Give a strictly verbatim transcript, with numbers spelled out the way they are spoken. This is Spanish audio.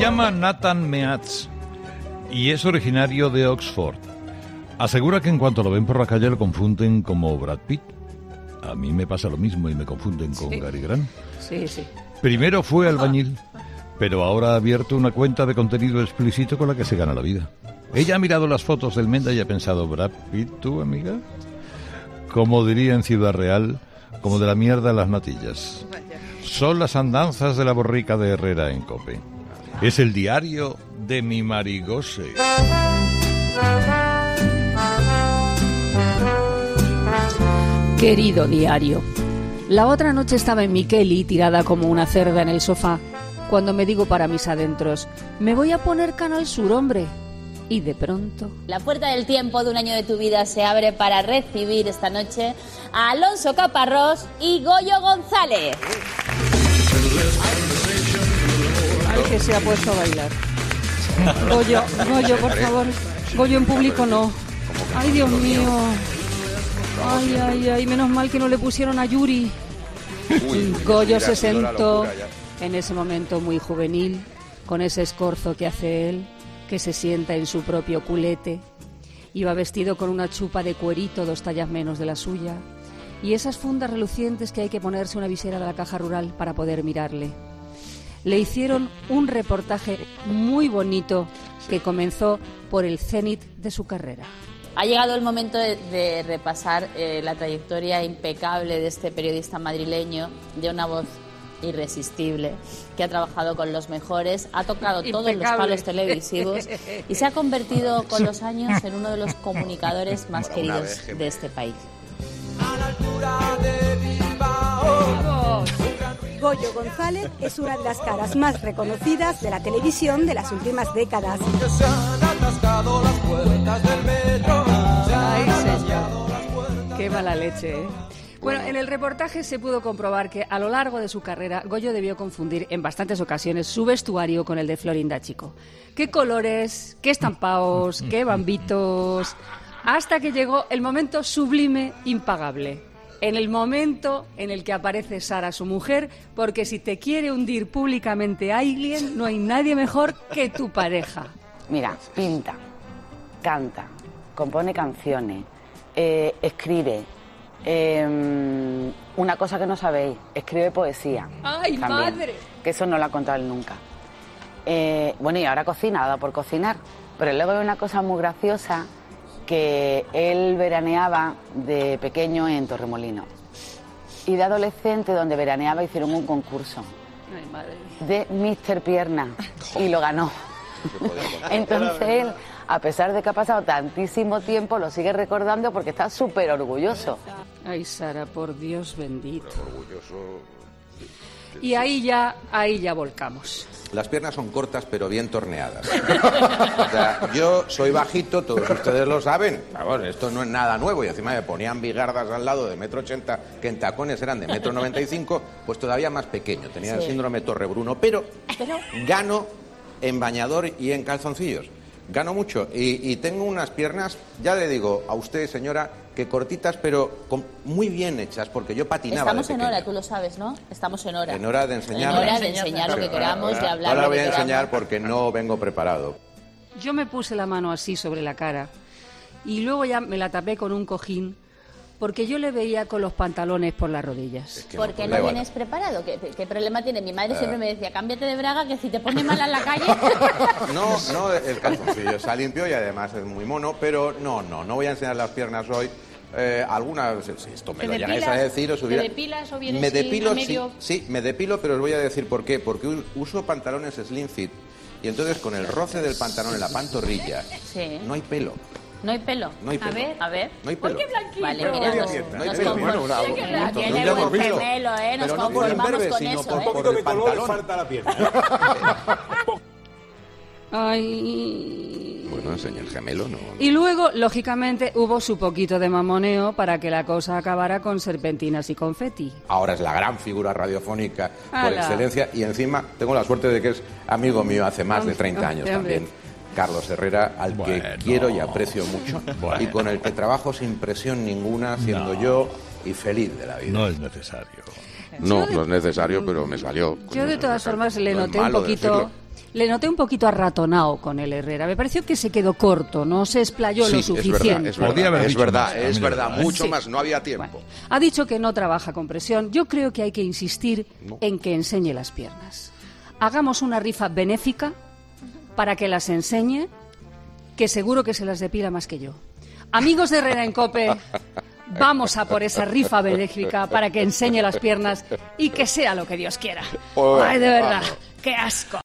llama Nathan Meats y es originario de Oxford. Asegura que en cuanto lo ven por la calle lo confunden como Brad Pitt. A mí me pasa lo mismo y me confunden con sí. Gary Grant. Sí, sí. Primero fue albañil, pero ahora ha abierto una cuenta de contenido explícito con la que se gana la vida. Ella ha mirado las fotos del Menda y ha pensado, ¿Brad Pitt, tú, amiga? Como diría en Ciudad Real, como de la mierda las natillas. Son las andanzas de la borrica de Herrera en COPE. Es el diario de mi Marigose. Querido diario, la otra noche estaba en mi Kelly, tirada como una cerda en el sofá, cuando me digo para mis adentros, me voy a poner Canal Sur, hombre. Y de pronto... La puerta del tiempo de un año de tu vida se abre para recibir esta noche a Alonso Caparrós y Goyo González. Ay, que se ha puesto a bailar. Goyo, Goyo, por favor. Goyo en público no. Ay, Dios mío. Ay, ay, ay, menos mal que no le pusieron a Yuri. Uy, Goyo se sentó en ese momento muy juvenil, con ese escorzo que hace él, que se sienta en su propio culete. Iba vestido con una chupa de cuerito dos tallas menos de la suya y esas fundas relucientes que hay que ponerse una visera de la caja rural para poder mirarle. Le hicieron un reportaje muy bonito que comenzó por el cenit de su carrera. Ha llegado el momento de, de repasar eh, la trayectoria impecable de este periodista madrileño, de una voz irresistible, que ha trabajado con los mejores, ha tocado todos impecable. Los palos televisivos y se ha convertido con los años en uno de los comunicadores más queridos de este país. A la altura de Bilbao. Goyo González es una de las caras más reconocidas de la televisión de las últimas décadas. Ay, señor. Qué mala leche, ¿eh? Bueno, en el reportaje se pudo comprobar que a lo largo de su carrera Goyo debió confundir en bastantes ocasiones su vestuario con el de Florinda Chico. ¿Qué colores, qué estampados, qué bambitos? Hasta que llegó el momento sublime, impagable. En el momento en el que aparece Sara, su mujer, porque si te quiere hundir públicamente a alguien, no hay nadie mejor que tu pareja. Mira, pinta, canta, compone canciones, eh, escribe... Eh, una cosa que no sabéis, escribe poesía. ¡Ay, también, madre! Que eso no lo ha contado él nunca. Eh, bueno, y ahora cocina, ha dado por cocinar. Pero luego hay una cosa muy graciosa, que él veraneaba de pequeño en Torremolinos. Y de adolescente, donde veraneaba, hicieron un concurso. Ay, madre. De míster Pierna. Y lo ganó. Entonces él, a pesar de que ha pasado tantísimo tiempo, lo sigue recordando porque está súper orgulloso. Ay, Sara, por Dios bendito. Orgulloso. Y ahí ya, ahí ya volcamos. Las piernas son cortas pero bien torneadas. O sea, yo soy bajito, todos ustedes lo saben. Bueno, esto no es nada nuevo y encima me ponían bigardas al lado de metro ochenta que en tacones eran de metro noventa y cinco, pues todavía más pequeño. Tenía sí. el síndrome Torrebruno, pero, pero gano en bañador y en calzoncillos. Gano mucho y, y tengo unas piernas, ya le digo a usted, señora, que cortitas, pero con, muy bien hechas, porque yo patinaba. Estamos en hora, tú lo sabes, ¿no? Estamos en hora. En hora de enseñar. En hora de enseñar lo que queramos, de hablar Ahora lo voy que a queramos. enseñar porque no vengo preparado. Yo me puse la mano así sobre la cara y luego ya me la tapé con un cojín, porque yo le veía con los pantalones por las rodillas. Es que ¿Por qué no, no vienes preparado? ¿Qué, ¿Qué problema tiene? Mi madre uh, siempre me decía, cámbiate de braga, que si te pone mal en la calle... No, no, el calzoncillo está limpio y además es muy mono, pero no, no, no voy a enseñar las piernas hoy. Eh, algunas, si esto me lo llegáis a decir, os hubiera... ¿Te depilas o vienes me depilo, medio... sí, sí, me depilo, pero os voy a decir por qué. Porque uso pantalones slim fit y entonces con el roce del pantalón en la pantorrilla sí. no hay pelo. No hay pelo. No hay pelo. A ver, a ver. No hay pelo. ¿Por qué blanquito? Vale, mira, nos, no hay nos pelo. Bueno, una, una, tiene buen gemelo, ¿eh? Nos Pero no por el verde, sino eso, por, ¿eh? por, por el pantalón. Falta la pierna. Ay. Bueno, enseña el gemelo, no, no. Y luego, lógicamente, hubo su poquito de mamoneo para que la cosa acabara con serpentinas y confeti. Ahora es la gran figura radiofónica ¡Hala! Por excelencia y encima tengo la suerte de que es amigo mío hace más de treinta años también. Carlos Herrera, al bueno, que quiero y aprecio mucho bueno. y con el que trabajo sin presión ninguna, siendo no. yo y feliz de la vida. No es necesario. No, no es necesario, pero me salió. Yo de todas formas le noté un poquito... Le noté un poquito arratonado con el Herrera. Me pareció que se quedó corto, no se explayó Sí, lo es suficiente. verdad, es verdad, Podía haber es dicho verdad, más, a mí es de verdad, verdad, ¿eh? mucho Sí. más, no había tiempo. Bueno, ha dicho que no trabaja con presión. Yo creo que hay que insistir en que enseñe las piernas. Hagamos una rifa benéfica para que las enseñe, que seguro que se las depila más que yo. Amigos de Herrera en Cope, vamos a por esa rifa benéfica para que enseñe las piernas y que sea lo que Dios quiera. Ay, de verdad, qué asco.